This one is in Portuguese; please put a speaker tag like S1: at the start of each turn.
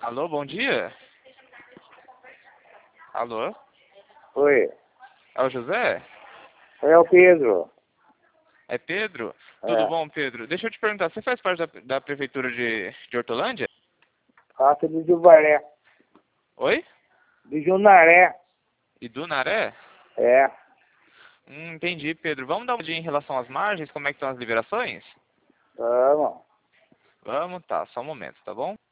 S1: Alô, bom dia. Alô?
S2: Oi,
S1: É o José?
S2: é o Pedro.
S1: É Pedro? Tudo
S2: É,
S1: bom, Pedro? Deixa eu te perguntar, você faz parte da prefeitura de Hortolândia?
S2: faço de Juvaré,
S1: Oi?
S2: de Junaré.
S1: E do Naré?
S2: É,
S1: Entendi, Pedro. Vamos dar uma olhadinha em relação às margens, como é que estão as liberações?
S2: vamos.
S1: Vamos, tá, só um momento, tá bom?